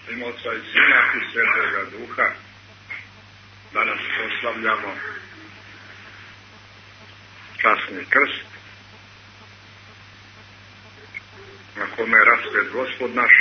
ime Oca i Sina i Svetoga Duha. Danas proslavljamo časni krst, na kome je raspet Gospod naš,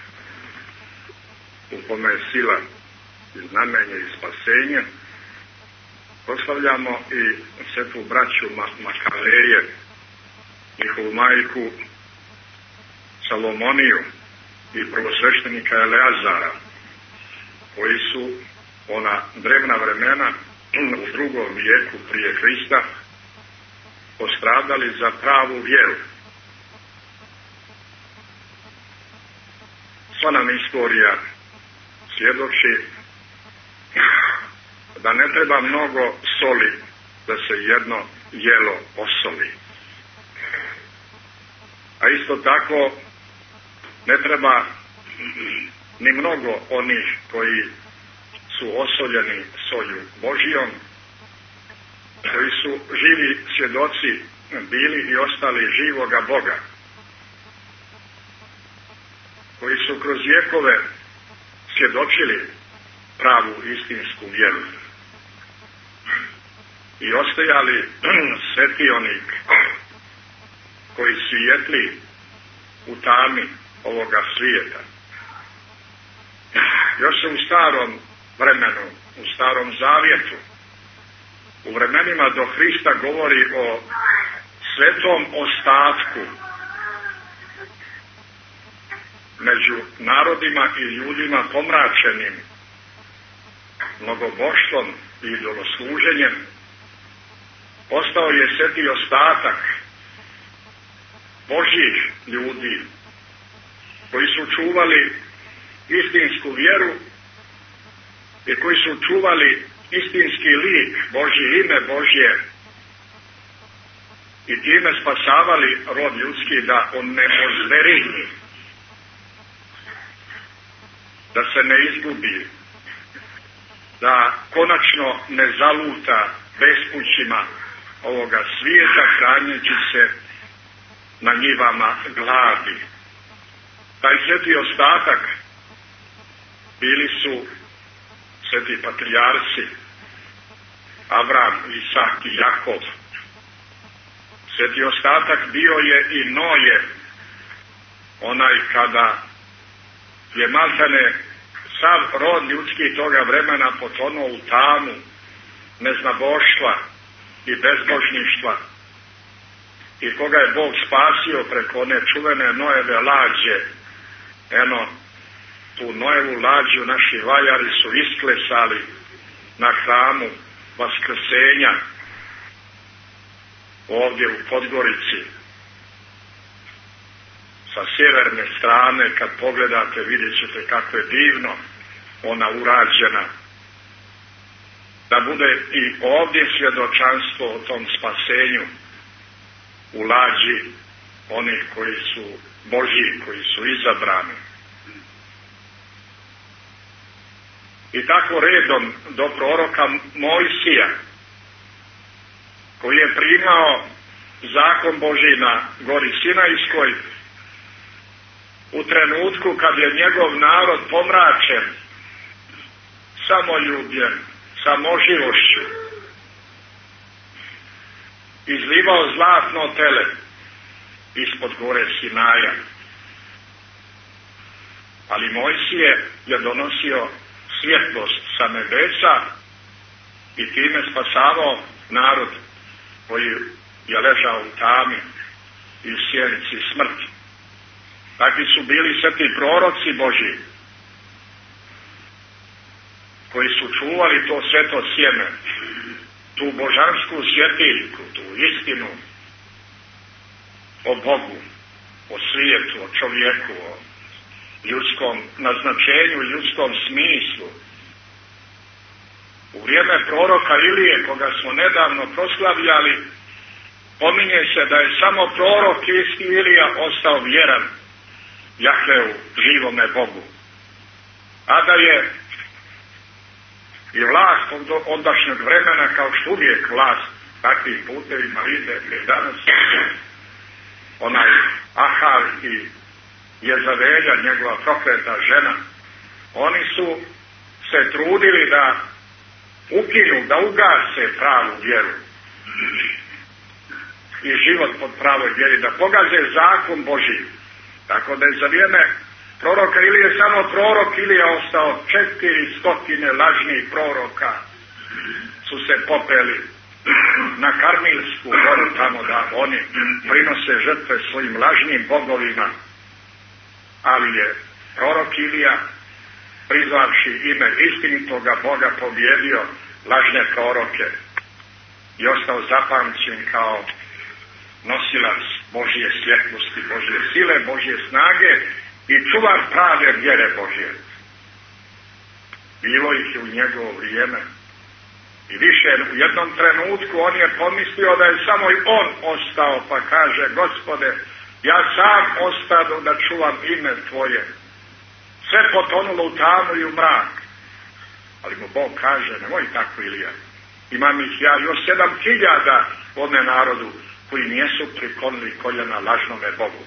u kome je sila i znamenje i spasenje. Proslavljamo i svetu braću Makareje, njihovu majku Salomoniju i prvosveštenika Eleazara, koji su ona drevna vremena u 2. vijeku prije Hrista postradali za pravu vjeru. Sva nam istorija svjedoči da ne treba mnogo soli da se jedno jelo osoli. A isto tako ne treba ni mnogo onih koji su osoljeni solju Božijom, koji su živi svjedoci bili i ostali živoga Boga, koji su kroz vjekove svjedočili pravu istinsku vjeru i ostajali svetionik koji svijetli u tami ovoga svijeta. Još se u starom vremenu, u starom zavjetu, u vremenima do Hrista govori o svetom ostatku među narodima i ljudima pomračenim mnogoboštvom i idolosluženjem. Ostao je sveti ostatak Božjih ljudi koji su čuvali istinsku vjeru i koji su čuvali istinski lik Božje, ime Božje, i time spasavali rod ljudski da on ne ozverini, da se ne izgubi, da konačno ne zaluta bespućima ovoga svijeta, hranjeći se na njivama gladi. Taj sveti ostatak bili su sveti patrijarsi Avram, Isak i Jakov. Sveti ostatak bio je i Noje, onaj kada je maltene sav rod ljudski toga vremena potonuo u tamu neznaboštva i bezbožništva, i koga je Bog spasio preko one čuvene Noeve lađe. Eno, tu Noevu lađu naši vajari su isklesali na hramu Vaskrsenja ovdje u Podgorici. Sa sjeverne strane, kad pogledate, vidjet ćete kako je divno ona urađena. Da bude i ovdje svjedočanstvo o tom spasenju u lađi onih koji su Božji, koji su izabrani. I tako redom do proroka Mojsija, koji je primao zakon Božji na gori Sinajskoj, u trenutku kad je njegov narod pomračen samoljubljem, samoživošću, izlivao zlatno tele ispod gore Sinaja. Ali Mojsije je donosio svjetlost sa nebesa i time spasavao narod koji je ležao u tami i u sjenici smrti. Takvi su bili sveti proroci Božji, koji su čuvali to sveto sjeme, tu božansku svjetiljku, tu istinu o Bogu, o svijetu, o čovjeku, o ljudskom naznačenju, ljudskom smislu. U vrijeme proroka Ilije, koga smo nedavno proslavljali, pominje se da je samo prorok isti Ilija ostao vjeran Jahveu, živome Bogu, a da je i vlast ondašnjeg vremena, kao što uvijek vlast takvim putevima ide i danas, onaj Ahav i Jezavelja, njegova prokleta žena, Oni su se trudili da ukinu, da ugase pravu vjeru i život pod pravoj vjeri, da pogaze zakon Božji. Tako da je za vrijeme proroka Ilije samo prorok Ilija ostao, 400 lažnih proroka su se popeli na Karmilsku goru tamo da oni prinose žrtve svojim lažnim bogovima. Ali je prorok Ilija, prizvavši ime istinitoga Boga, pobjedio lažne proroke i ostao zapamćen kao nosilac Božje svjetlosti, Božje sile, Božje snage i čuvar prave vjere Božje. Bilo ih je u njegovo vrijeme. I više u jednom trenutku on je pomislio da je samo i on ostao, pa kaže: Gospode, ja sam ostanu da čuvam ime Tvoje. Sve potonulo u tamu i u mrak. Ali mu Bog kaže: nemoj tako, Ilija. Imam ih ja još 7.000 ovome narodu koji nijesu priklonili koljena lažnome Bogu.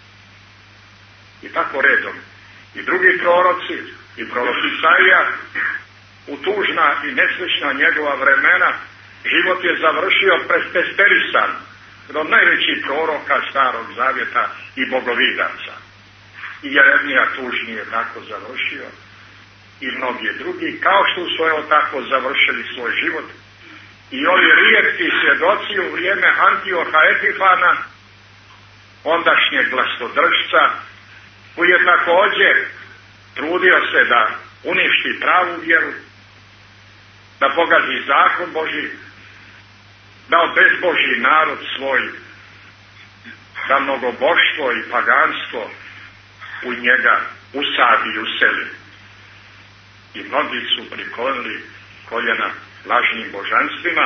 I tako redom. I drugi proroci, i prorok Isaija, u tužna i nesrećna njegova vremena, život je završio prestesterisan od najvećih proroka Starog Zavjeta i bogovidaca. I Jeremija tužni je tako završio, i mnogi drugi, kao što su evo tako završili svoj život. I ovi rijetki svjedoci u vrijeme Antioha Epifana, ondašnjeg vlastodržca, koji je također trudio se da uništi pravu vjeru, da pogazi zakon Božji, da obezboži narod svoj, da mnogoboštvo i paganstvo u njega usadi i useli. I mnogi su priklonili koljena lažnim božanstvima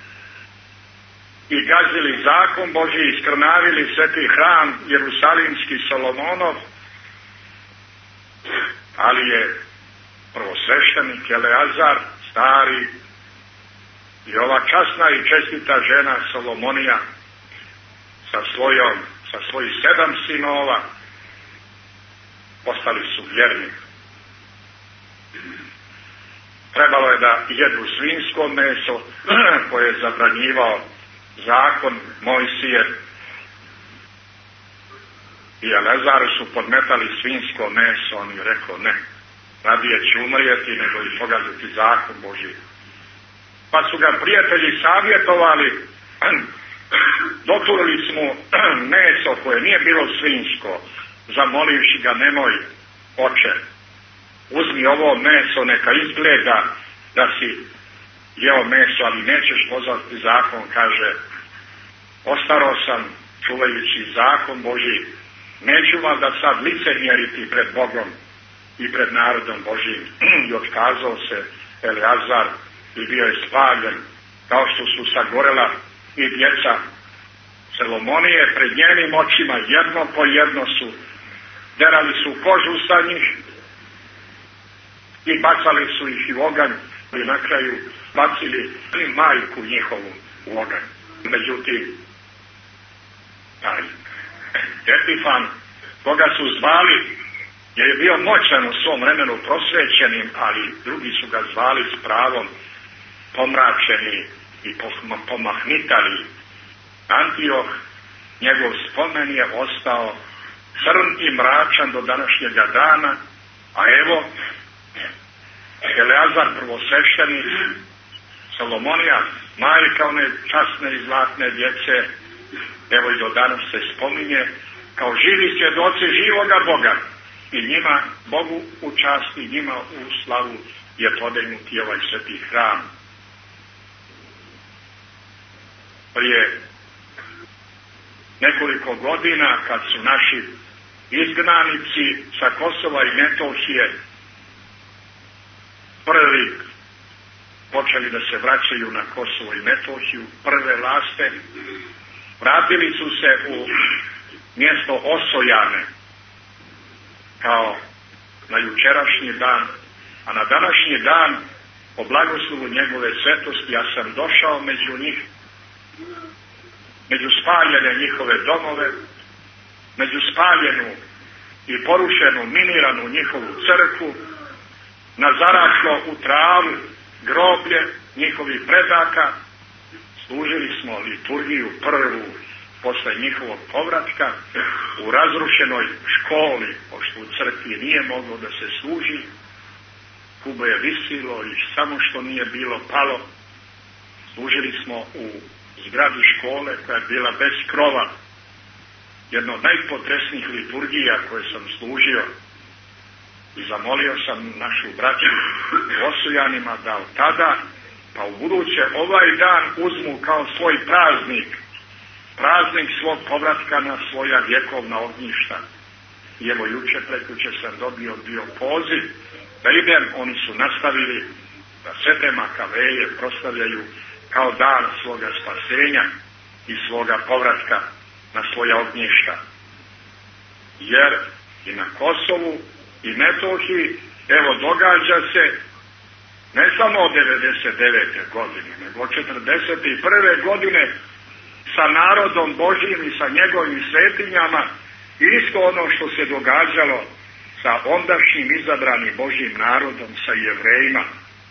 i gazili zakon Božji, iskrnavili sveti hram Jerusalimski Solomonov, ali je prvosveštenik Eleazar, stari, i ova časna i čestita žena Solomonija sa svojih 7 sinova postali su vjerni. Trebalo je da jedu svinjsko meso koje je zabranjivao zakon Mojsije, i Eleazaru su podmetali svinjsko meso. On je rekao: ne, radije ću umrijeti nego i pogaziti zakon Božji. Pa su ga prijatelji savjetovali, doturili smo meso koje nije bilo svinjsko, zamolivši ga: nemoj, oče, uzmi ovo meso, neka izgleda da si jeo meso, ali nećeš pozvati zakon. Kaže: ostaro sam čuvajući zakon Božji, neću vam da sad licemjeriti pred Bogom i pred narodom Božjim. I otkazao se Eleazar i bio je spaljen, kao što su sagorela i djeca Solomonije pred njenim očima, jedno po jedno su derali su kožu sa njih i bacali su ih i u oganj, i na kraju bacili i majku njihovu u oganj. Međutim, taj Epifan, koga su zvali, jer je bio moćan u svom vremenu, prosvećenim, ali drugi su ga zvali s pravom pomračeni i pomahnitali Antioh, njegov spomen je ostao crn i mračan do današnjega dana, a evo Eleazar prvosveštenik, Solomonija, majka one časne i zlatne djece, evo i do danas se spominje kao živi svjedoci živoga Boga, i njima Bogu u čast i njima u slavu je podignuti ovaj sveti hram. Prije nekoliko godina, kad su naši izgnanici sa Kosova i Metohije prvi počeli da se vraćaju na Kosovo i Metohiju, prve laste, vratili su se u mjesto Osojane kao na jučerašnji dan, a na današnji dan po blagoslovu njegove svetosti ja sam došao među njih, među spaljene njihove domove, među spaljenu i porušenu, miniranu njihovu crkvu, na zaraslo u travu groblje njihovih predaka, služili smo liturgiju prvu posle njihovog povratka u razrušenoj školi, pošto u crkvi nije moglo da se služi, kubo je visilo i samo što nije bilo palo. Služili smo u zgradi škole koja je bila bez krova, jedna od najpotresnijih liturgija koje sam služio, i zamolio sam našu braću Osuljanima da od tada pa u buduće ovaj dan uzmu kao svoj praznik svog povratka na svoja vjekovna ognjišta. I evo juče, prekjuče sam dobio poziv da idem, oni su nastavili da Svete Makaveje proslavljaju kao dan svoga spasenja i svoga povratka na svoja ognjišta. Jer i na Kosovu i Metohiji, evo, događa se ne samo od 99. godine, nego od 41. godine sa narodom Božijim i sa njegovim svetinjama, isto ono što se događalo sa ondašnjim izabranim Božijim narodom, sa Jevrejima.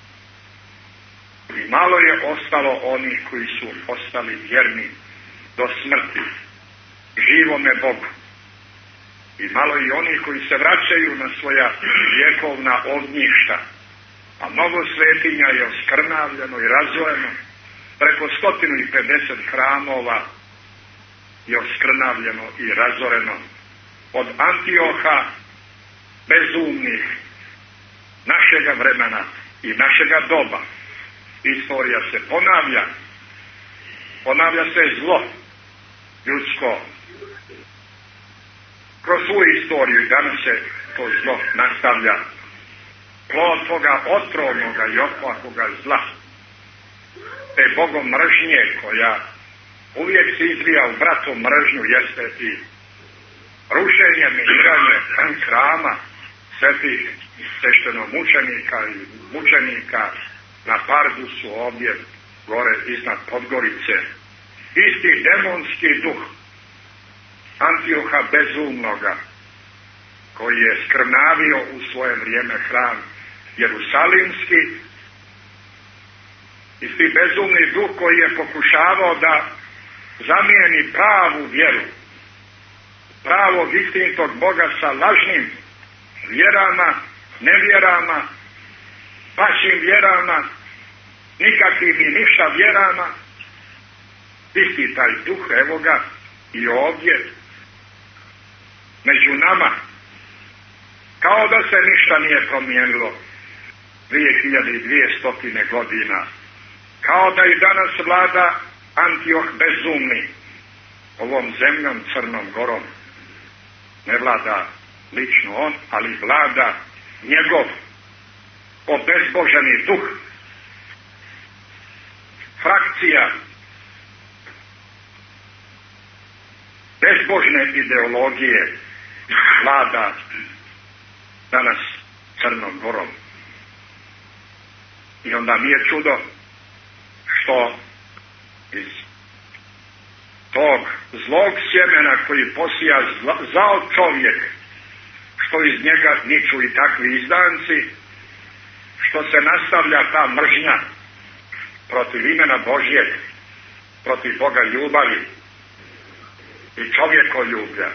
I malo je ostalo onih koji su ostali vjerni do smrti živome Bogu. I malo i onih koji se vraćaju na svoja vjekovna ognjišta. A mnogo svetinja je oskrnavljeno i razoreno. Preko 150 hramova je oskrnavljeno i razoreno. Od Antioha bezumnih našega vremena i našega doba. Istorija se ponavlja. Ponavlja se zlo ljudsko. Kroz svu istoriju i danas se to zlo nastavlja. Plod toga otrovnoga i opakoga zla, te Bogom mržnje koja uvijek se izvija u bratom mržnju, jeste i rušenje, miniranje hrama svetih sveštenomučenika i mučenika na Pardusu ovdje gore iznad Podgorice. Isti demonski duh Antioha bezumnoga, koji je skrnavio u svoje vrijeme hram Jerusalimski, isti bezumni duh koji je pokušavao da zamijeni pravu vjeru, pravog istinitog Boga sa lažnim vjerama, nevjerama, vašim vjerama, nikakvim i ništa vjerama. Isti taj duh, evo ga i ovdje među nama, kao da se ništa nije promijenilo 2200 godina, kao da i danas vlada Antioh bezumni ovom zemljom Crnom Gorom. Ne vlada lično on, ali vlada njegov obezboženi duh, frakcija bezbožne ideologije vlada danas Crnom Gorom. I onda mi je čudo što iz tog zlog sjemena koji posija zao čovjek, što iz njega niču i takvi izdanci, što se nastavlja ta mržnja protiv imena Božjeg, protiv Boga ljubavi i čovjekoljublja.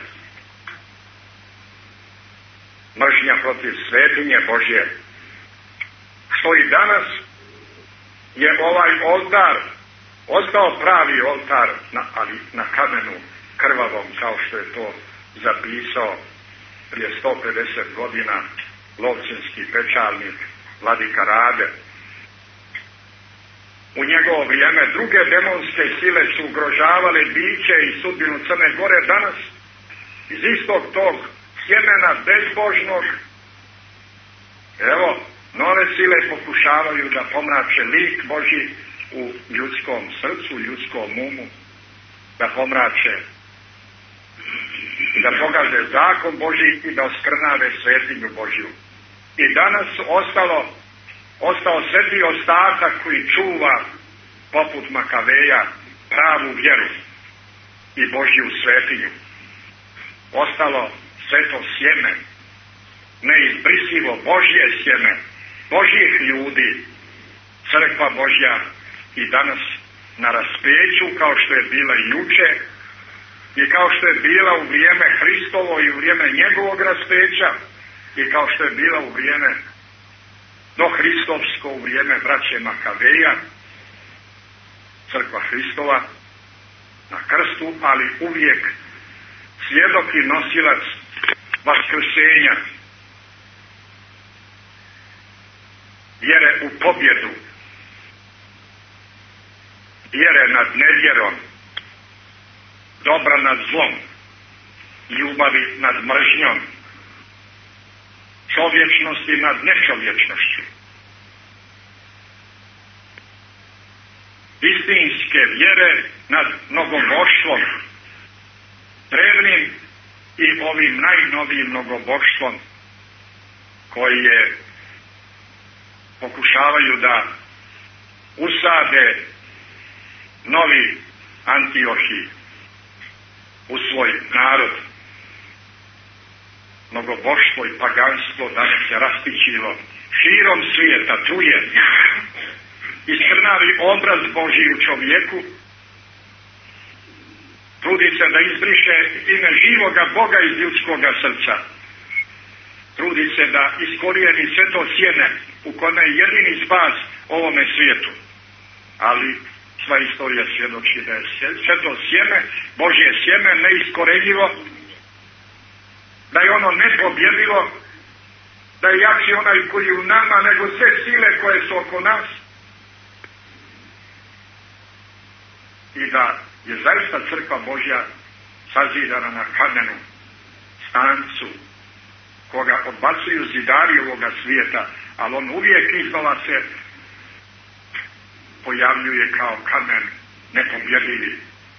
Mržnja protiv svetinje Božje. Što i danas je ovaj oltar ostao pravi oltar, ali na kamenu krvavom, kao što je to zapisao prije 150 godina lovčinski pečalnik Vladika Rade. U njegovo vrijeme druge demonske sile su ugrožavale biće i sudbinu Crne Gore. Danas iz istog tog sjemena bezbožnog, evo, nove sile pokušavaju da pomrače lik Božji u ljudskom srcu, ljudskom umu, da pomrače, da pogaze zakon Božji i da oskrnave svetinju Božju. I danas ostao sveti ostatak koji čuva poput Makaveja pravu vjeru i Božju svetinju. Ostalo sveto sjeme, neizbrisivo Božje sjeme, Božjih ljudi, crkva Božja i danas na raspeću, kao što je bila i juče, i kao što je bila u vrijeme Hristovo i u vrijeme njegovog raspeća, i kao što je bila u vrijeme do Hristovsko, u vrijeme braće Makaveja, crkva Hristova na krstu, ali uvijek svjedok i nosilac vaskrsenja, vjere u pobjedu, vjere nad nevjerom, dobra nad zlom, ljubavi nad mržnjom, čovječnosti nad nečovječnošću, istinske vjere nad mnogoboštvom, drevnim i ovim najnovijim mnogoboštvom koje pokušavaju da usade novi Antiohi u svoj narod. Mnogoboštvo i paganstvo danas se rastićilo širom svijeta, truje, iskrnavi obraz Božji u čovjeku, trudi se da izbriše ime živoga Boga iz ljudskoga srca, trudi se da iskorijeni sve to sjeme u kome je jedini spas ovome svijetu, ali sva istorija svjedoči da je sve to sjeme, Božje sjeme, neiskorenjivo, da je ono nepobjedivo, da je jači onaj koji je u nama nego sve sile koje su oko nas, i da je zaista crkva Božja sazidana na kamenu stancu, koga odbacuju zidari ovoga svijeta, ali on uvijek iznova se pojavljuje kao kamen nepobjedivi,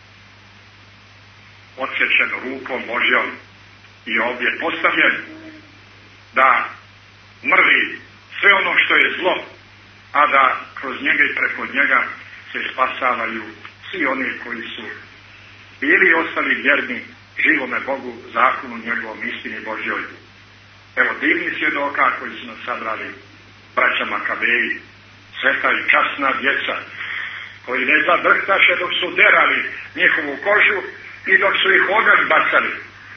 odsječen rukom Božjom i ovdje postavljen da mrvi sve ono što je zlo, a da kroz njega i preko njega se spasavaju svi oni koji su bili i ostali vjerni živome Bogu, zakonu njegovom, istini Božjoj. Evo divni svjedoka koji su nas sabrali, braća Makaveji, sveta i časna djeca, koji ne zadrhtaše dok su derali njihovu kožu i dok su ih oganj bacali.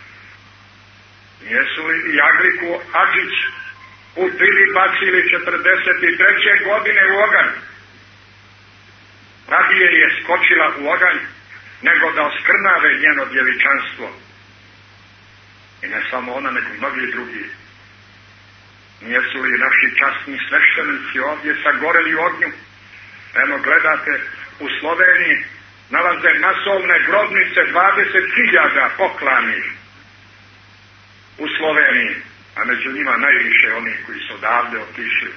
Nijesu li i Agriku Adžić upili, bacili 43. godine u oganj? Radije je skočila u oganj nego da oskrnave njeno djevičanstvo. I ne samo ona, nego mnogi drugi. Nijesu li naši časni sveštenici ovdje sagoreli u ognju? Eno gledate, u Sloveniji nalaze masovne grobnice 20.000 poklanih u Sloveniji, a među njima najviše oni koji su odavde otišli.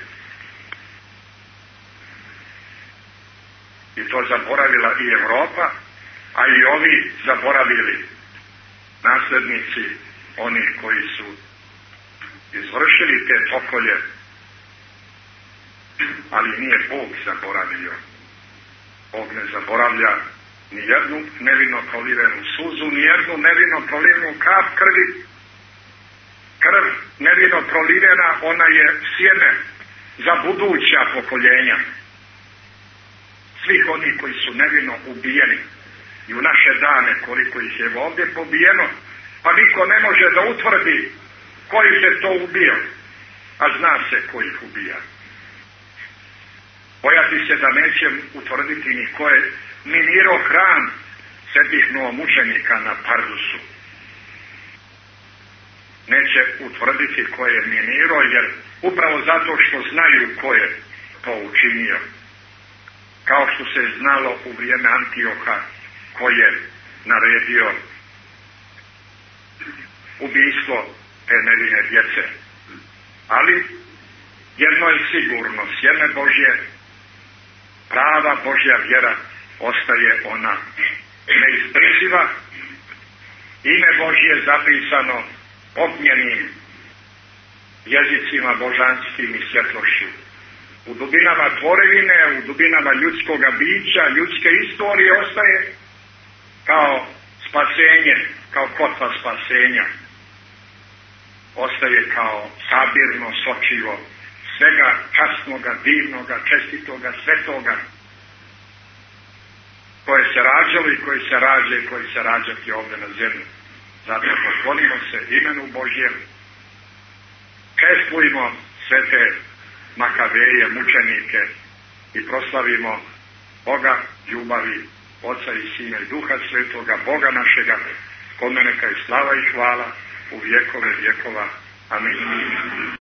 I to zaboravila i Evropa, a i ovi zaboravili, nasljednici onih koji su izvršili te pokolje, ali nije Bog zaboravio. Bog ne zaboravlja ni jednu nevino prolivenu suzu, ni jednu nevino prolivenu kap krvi. Krv nevino prolivena, ona je sjeme za buduća pokoljenja. Svih oni koji su nevino ubijeni. I u naše dane koliko ih je ovdje pobijeno, pa niko ne može da utvrdi koji se to ubio, a zna se ko ih ubija. Bojati se da neće utvrditi ni ko je minirao hram svetih novomučenika na Pardusu. Neće utvrditi ko je minirao, jer upravo zato što znaju ko je to učinio. Kao što se je znalo u vrijeme Antioha ko je naredio ubijstvo te nevine djece. Ali jedno je sigurno, sjeme Božje, prava Božja vjera ostaje ona neizbrisiva, ime Božje zapisano ognjenim jezicima božanskim i svjetlošću. U dubinama tvorevine, u dubinama ljudskoga bića, ljudske istorije ostaje kao spasenje, kao kotva spasenja. Ostaje kao sabirno sočivo svega časnoga, divnoga, čestitoga, svetoga, koje se rađalo i koji se rađa i koji se rađati ovdje na zemlji. Zato poklonimo se imenu Božjem, čestvujmo sve te Makaveje, mučenike i proslavimo Boga ljubavi, Oca i Sina i Duha Svetoga, Boga našega, kome neka je slava i hvala u vjekove vjekova. Amin.